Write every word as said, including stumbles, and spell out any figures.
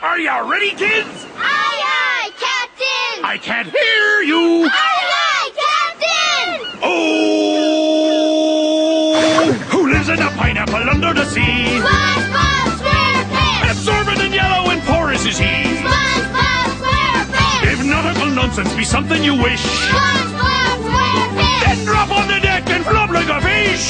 Are you ready, kids? Aye, aye, Captain! I can't hear you! Aye, aye, Captain! Oh! Who lives in a pineapple under the sea? SpongeBob SquarePants! Absorbent and yellow and porous is he. SpongeBob SquarePants! If nautical nonsense be something you wish, SpongeBob SquarePants! then drop on the deck and flop like a fish!